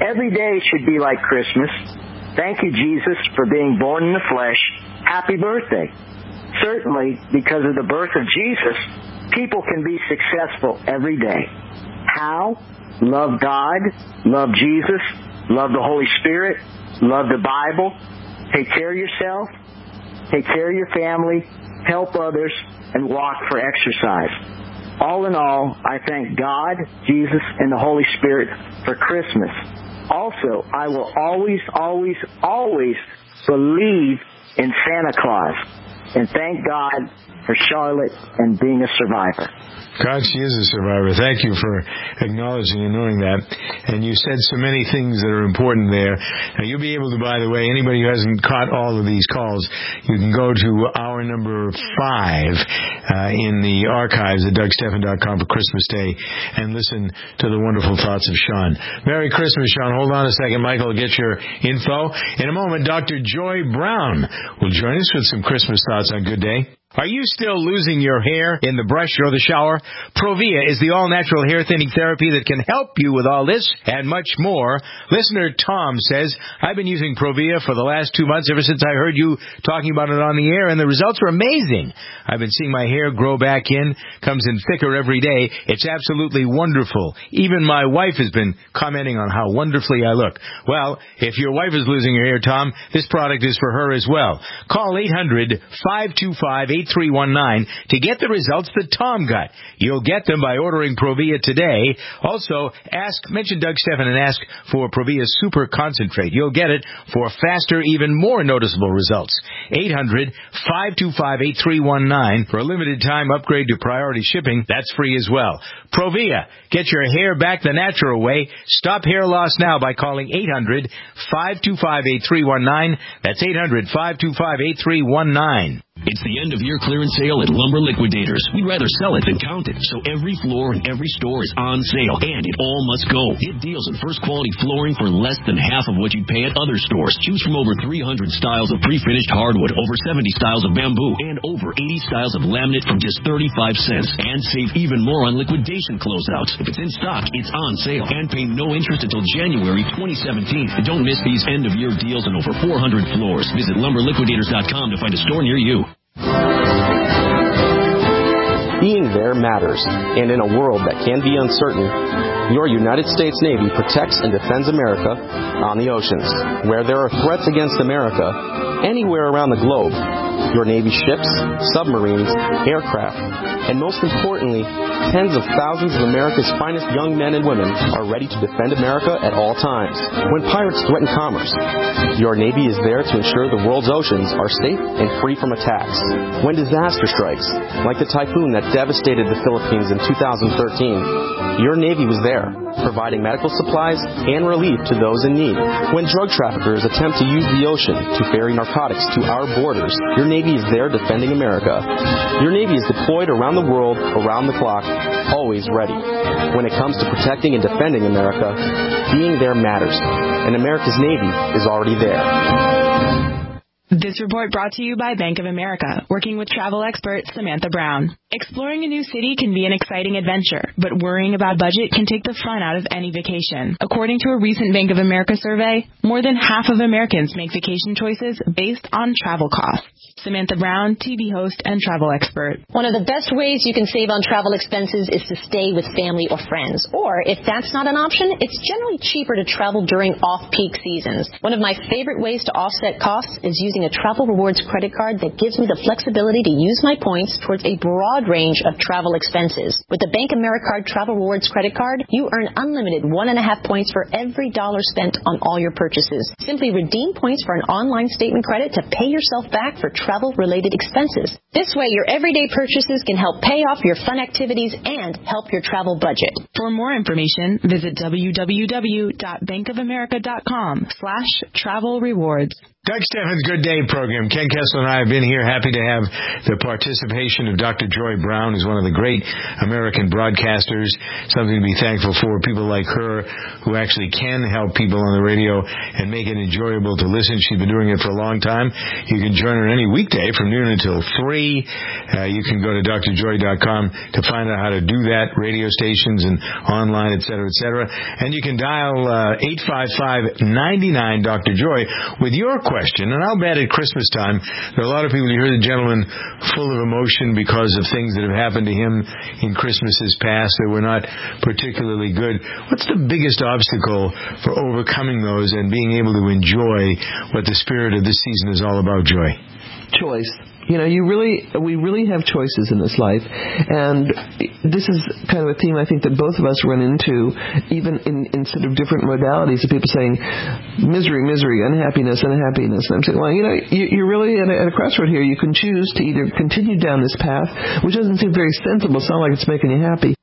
S7: Every day should be like Christmas. Thank you, Jesus, for being born in the flesh. Happy birthday. Certainly, because of the birth of Jesus, people can be successful every day. How? Love God, love Jesus, love the Holy Spirit, love the Bible, take care of yourself, take care of your family, help others, and walk for exercise. All in all, I thank God, Jesus, and the Holy Spirit for Christmas. Also, I will always, always, always believe in Santa Claus. And thank God for Charlotte and being a survivor.
S2: God, she is a survivor. Thank you for acknowledging and knowing that. And you said so many things that are important there. Now, you'll be able to, by the way, anybody who hasn't caught all of these calls, you can go to hour number five uh, in the archives at Doug Stephan dot com for Christmas Day and listen to the wonderful thoughts of Sean. Merry Christmas, Sean. Hold on a second. Michael will get your info. In a moment, Doctor Joy Brown will join us with some Christmas thoughts on Good Day. Are you still losing your hair in the brush or the shower? Provia is the all-natural hair thinning therapy that can help you with all this and much more. Listener Tom says, I've been using Provia for the last two months ever since I heard you talking about it on the air, and the results are amazing. I've been seeing my hair grow back in, comes in thicker every day. It's absolutely wonderful. Even my wife has been commenting on how wonderfully I look. Well, if your wife is losing her hair, Tom, this product is for her as well. Call eight hundred, five two five, eight three one nine to get the results that Tom got. You'll get them by ordering Provia today. Also, ask, mention Doug Stephan and ask for Provia Super Concentrate. You'll get it for faster, even more noticeable results. eight hundred, five two five, eight three one nine. For a limited time upgrade to priority shipping, that's free as well. Provia, get your hair back the natural way. Stop hair loss now by calling eight hundred, five two five, eight three one nine. That's eight hundred, five two five, eight three one nine.
S8: It's the end-of-year clearance sale at Lumber Liquidators. We'd rather sell it than count it, so every floor in every store is on sale, and it all must go. Get deals on first-quality flooring for less than half of what you'd pay at other stores. Choose from over three hundred styles of pre-finished hardwood, over seventy styles of bamboo, and over eighty styles of laminate from just thirty-five cents. And save even more on liquidation closeouts. If it's in stock, it's on sale, and pay no interest until January twenty seventeen. And don't miss these end-of-year deals on over four hundred floors. Visit lumber liquidators dot com to find a store near you.
S9: Being there matters, and in a world that can be uncertain, your United States Navy protects and defends America on the oceans. Where there are threats against America, anywhere around the globe, your Navy ships, submarines, aircraft, and most importantly, tens of thousands of America's finest young men and women are ready to defend America at all times. When pirates threaten commerce, your Navy is there to ensure the world's oceans are safe and free from attacks. When disaster strikes, like the typhoon that devastated the Philippines in two thousand thirteen, your Navy was there, providing medical supplies and relief to those in need. When drug traffickers attempt to use the ocean to ferry narcotics to our borders, your Navy is there defending America. Your Navy is deployed around the world, around the clock, always ready. When it comes to protecting and defending America, being there matters, and America's Navy is already there.
S10: This report brought to you by Bank of America, working with travel expert Samantha Brown. Exploring a new city can be an exciting adventure, but worrying about budget can take the fun out of any vacation. According to a recent Bank of America survey, more than half of Americans make vacation choices based on travel costs. Samantha Brown, T V host and travel expert.
S24: One of the best ways you can save on travel expenses is to stay with family or friends. Or if that's not an option, it's generally cheaper to travel during off-peak seasons. One of my favorite ways to offset costs is using a Travel Rewards credit card that gives me the flexibility to use my points towards a broad range of travel expenses. With the Bank Americard Travel Rewards credit card, you earn unlimited one and a half points for every dollar spent on all your purchases. Simply redeem points for an online statement credit to pay yourself back for travel-related expenses. This way, your everyday purchases can help pay off your fun activities and help your travel budget.
S10: For more information, visit w w w dot bank of america dot com slash travel rewards.
S2: Doug Steffens' Good Day program. Ken Kessler and I have been here. Happy to have the participation of Doctor Joy Brown, who's one of the great American broadcasters. Something to be thankful for. People like her who actually can help people on the radio and make it enjoyable to listen. She's been doing it for a long time. You can join her any weekday from noon until three. Uh, you can go to D R joy dot com to find out how to do that, radio stations and online, et cetera, et cetera. And you can dial uh, eight five five, nine nine, Doctor Joy with your question. And I'll bet at Christmas time, there are a lot of people, you hear the gentleman full of emotion because of things that have happened to him in Christmases past that were not particularly good. What's the biggest obstacle for overcoming those and being able to enjoy what the spirit of this season is all about, Joy?
S11: Choice. You know, you really, we really have choices in this life, and this is kind of a theme I think that both of us run into, even in, in sort of different modalities of people saying, misery, misery, unhappiness, unhappiness. And I'm saying, well, you know, you, you're really at a, at a crossroad here. You can choose to either continue down this path, which doesn't seem very sensible, sound like it's making you happy.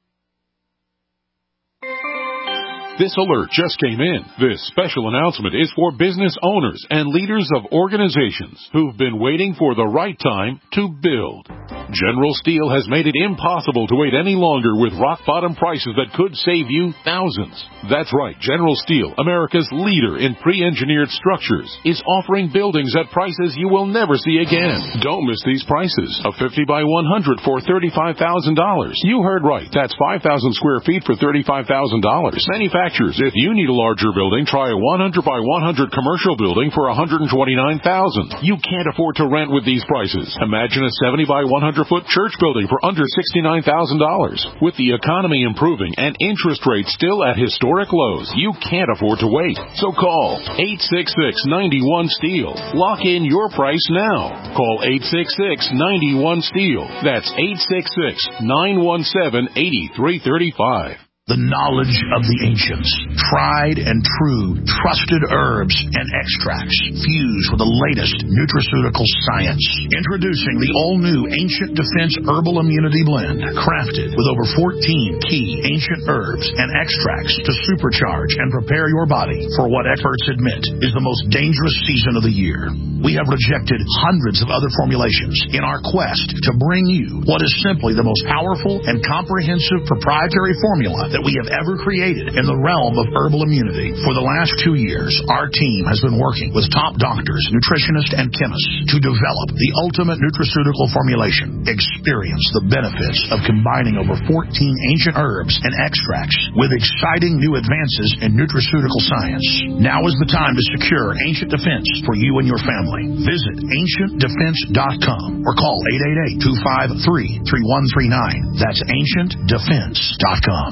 S12: This alert just came in. This special announcement is for business owners and leaders of organizations who've been waiting for the right time to build. General Steel has made it impossible to wait any longer with rock-bottom prices that could save you thousands. That's right. General Steel, America's leader in pre-engineered structures, is offering buildings at prices you will never see again. Don't miss these prices. A fifty by one hundred for thirty-five thousand dollars. You heard right. That's five thousand square feet for thirty-five thousand dollars. Manufacturers, if you need a larger building, try a one hundred by one hundred commercial building for one hundred twenty-nine thousand dollars. You can't afford to rent with these prices. Imagine a seventy by one hundred foot church building for under sixty-nine thousand dollars. With the economy improving and interest rates still at historic lows, you can't afford to wait. So call eight six six, nine one, STEEL. Lock in your price now. Call eight six six, nine one, STEEL. That's eight six six, nine one seven, eight three three five.
S13: The knowledge of the ancients, tried and true, trusted herbs and extracts fused with the latest nutraceutical science. Introducing the all-new Ancient Defense Herbal Immunity Blend, crafted with over fourteen key ancient herbs and extracts to supercharge and prepare your body for what experts admit is the most dangerous season of the year. We have rejected hundreds of other formulations in our quest to bring you what is simply the most powerful and comprehensive proprietary formula that we have ever created in the realm of herbal immunity. For the last two years, our team has been working with top doctors, nutritionists, and chemists to develop the ultimate nutraceutical formulation. Experience the benefits of combining over fourteen ancient herbs and extracts with exciting new advances in nutraceutical science. Now is the time to secure Ancient Defense for you and your family. Visit ancient defense dot com or call eight eight eight, two five three, three one three nine. That's ancient defense dot com.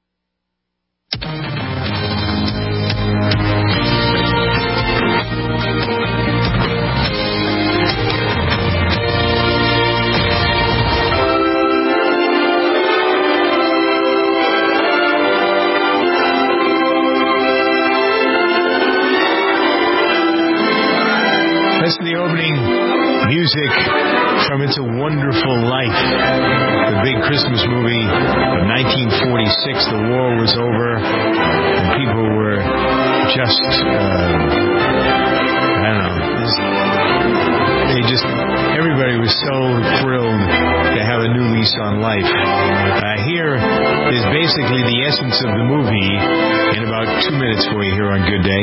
S2: That's the opening music from It's a Wonderful Life, the big Christmas movie of nineteen forty-six. The war was over, and people were just, uh, I don't know, just, they just, everybody was so thrilled to have a new lease on life. Uh, here is basically the essence of the movie in about two minutes for you here on Good Day.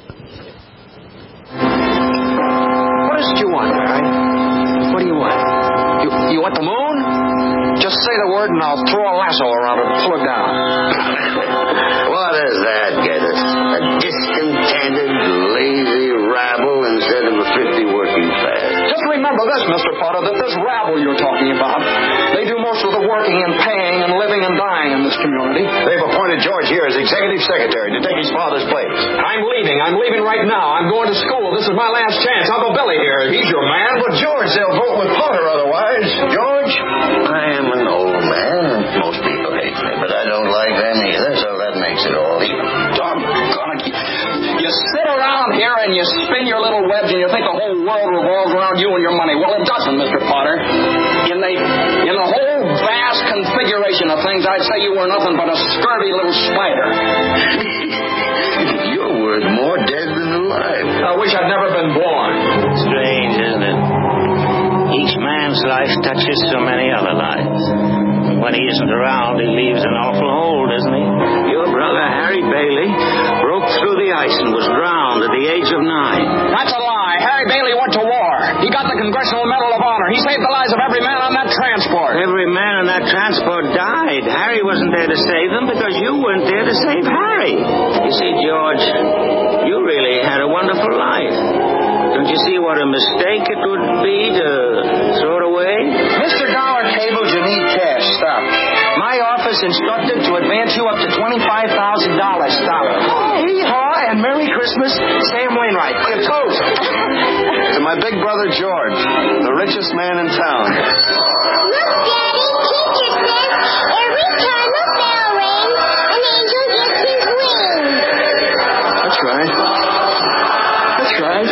S15: What is it you want, Barry? What do you want? You, you want the moon? Just say the word and I'll throw a lasso around it and pull it down.
S25: What does that get us? A discontented, lazy rabble instead of a fifty working class.
S15: Just remember this, Mister Potter, that this rabble you're talking about, they do most of the working and paying and living and dying in this community.
S25: They've appointed George here as executive secretary to take his father's place.
S15: I'm leaving. I'm leaving right now. I'm going to school. This is my last chance. Uncle Billy here. He's your man.
S25: But George, they'll vote with Potter otherwise. George? I am an old man. Most people hate me, but I don't like them either, so that makes it all even.
S15: Doggone it. You sit around here and you spin your little webs and you think the whole world revolves around you and your money. Well, it doesn't, Mister Potter. In the, in the whole vast configuration of things, I'd say you were nothing but a scurvy little spider.
S25: You're worth more dead than alive.
S15: I wish I'd never been born.
S25: touches so many other lives. When he isn't around, he leaves an awful hole, doesn't he? Your brother, Harry Bailey, broke through the ice and was drowned at the age of nine.
S15: That's a lie. Harry Bailey went to war. He got the Congressional Medal of Honor. He saved the lives of every man on that transport.
S25: Every man on that transport died. Harry wasn't there to save them because you weren't there to save Harry. You see, George, you really had a wonderful life. Don't you see what a mistake it would be to throw it away?
S15: Mister Dollar Tables, you need cash. Stop. My office instructed to advance you up to twenty-five thousand dollars. Stop. Hee-haw and Merry Christmas, Sam Wainwright. Your toast.
S14: To my big brother George, the richest man in town.
S17: Look, Daddy, teacher says every time a bell rings, an angel gets his wings.
S14: That's right. That's right.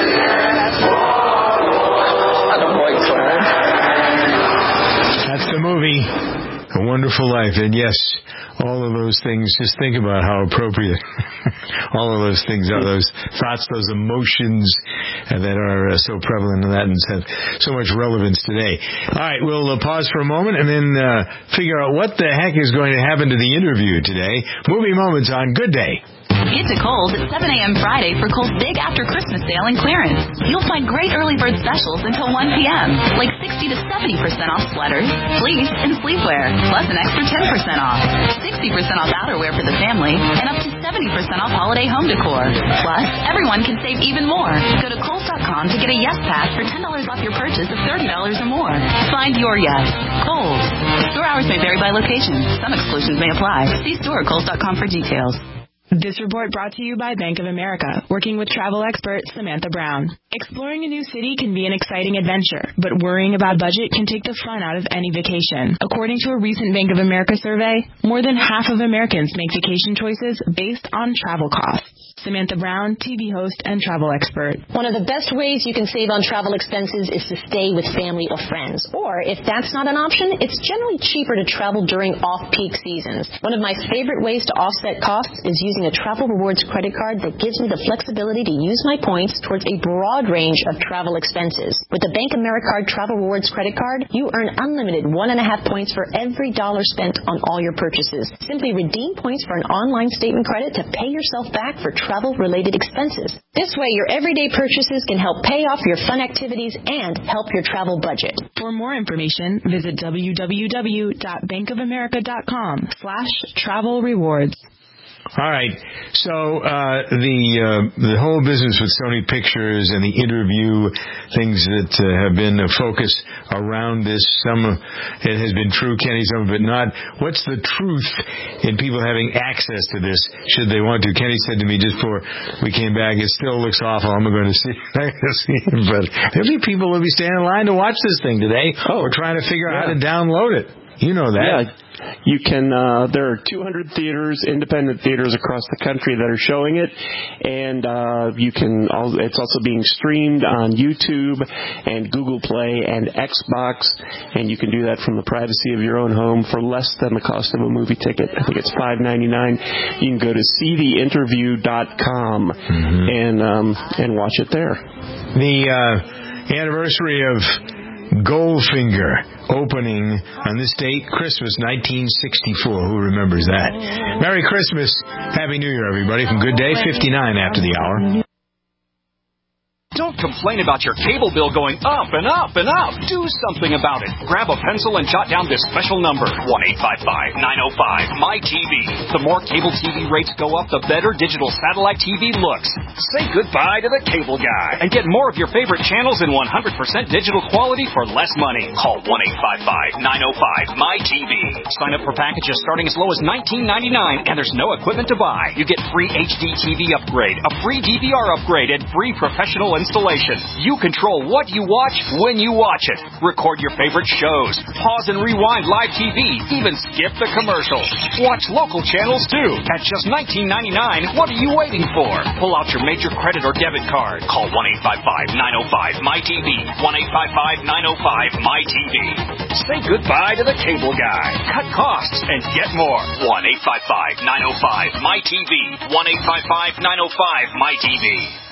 S2: That's the movie, A Wonderful Life. And yes, all of those things, just think about how appropriate all of those things are, those thoughts, those emotions uh, that are uh, so prevalent in that and have so much relevance today. All right, we'll uh, pause for a moment and then uh, figure out what the heck is going to happen to the interview today. Movie Moments on Good Day.
S18: Get to Kohl's at seven a.m. Friday for Kohl's Big After Christmas Sale and Clearance. You'll find great early bird specials until one p.m., like sixty to seventy percent off sweaters, fleece, and sleepwear, plus an extra ten percent off, sixty percent off outerwear for the family, and up to seventy percent off holiday home decor. Plus, everyone can save even more. Go to Kohl's dot com to get a Yes Pass for ten dollars off your purchase of thirty dollars or more. Find your Yes. Kohl's. Store hours may vary by location. Some exclusions may apply. See store at Kohl's dot com for details.
S10: This report brought to you by Bank of America, working with travel expert Samantha Brown. Exploring a new city can be an exciting adventure, but worrying about budget can take the fun out of any vacation. According to a recent Bank of America survey, more than half of Americans make vacation choices based on travel costs. Samantha Brown, T V host and travel expert.
S24: One of the best ways you can save on travel expenses is to stay with family or friends. Or, if that's not an option, it's generally cheaper to travel during off-peak seasons. One of my favorite ways to offset costs is using a Travel Rewards credit card that gives me the flexibility to use my points towards a broad range of travel expenses. With the Bank Americard Travel Rewards credit card, you earn unlimited one and a half points for every dollar spent on all your purchases. Simply redeem points for an online statement credit to pay yourself back for travel-related expenses. This way, your everyday purchases can help pay off your fun activities and help your travel budget.
S10: For more information, visit w w w dot bank of america dot com slash travel rewards.
S2: All right. So uh, the uh, the whole business with Sony Pictures and the interview, things that uh, have been a focus around this, some of it has been true, Kenny, some of it not. What's the truth in people having access to this, should they want to? Kenny said to me just before we came back, it still looks awful. I'm going to see, I'm going to see it. But there'll be people who will be standing in line to watch this thing today. Oh, or trying to figure out yeah. how to download it. You know that.
S3: Yeah. You can, uh, there are two hundred theaters, independent theaters across the country that are showing it, and uh, you can, al- it's also being streamed on YouTube and Google Play and Xbox, and you can do that from the privacy of your own home for less than the cost of a movie ticket. I think it's five ninety-nine. You can go to see the interview dot com mm-hmm. and, um, and watch it there.
S2: The uh, anniversary of Goldfinger opening on this date, Christmas nineteen sixty-four. Who remembers that? Merry Christmas. Happy New Year, everybody. From Good Day, fifty-nine after the hour.
S19: Don't complain about your cable bill going up and up and up. Do something about it. Grab a pencil and jot down this special number, one eight five five, nine oh five, M Y T V. The more cable T V rates go up, the better digital satellite T V looks. Say goodbye to the cable guy and get more of your favorite channels in one hundred percent digital quality for less money. Call one eight five five, nine oh five, M Y T V. Sign up for packages starting as low as nineteen ninety-nine, and there's no equipment to buy. You get free H D T V upgrade, a free D V R upgrade, and free professional installation. You control what you watch when you watch it. Record your favorite shows. Pause and rewind live T V. Even skip the commercials. Watch local channels too. At just nineteen ninety-nine, what are you waiting for? Pull out your major credit or debit card. Call one eight five five, nine oh five, M Y T V. one eight five five, nine oh five, M Y T V. Say goodbye to the cable guy. Cut costs and get more. one eight five five, nine oh five, M Y T V. one eight five five, nine oh five, M Y T V.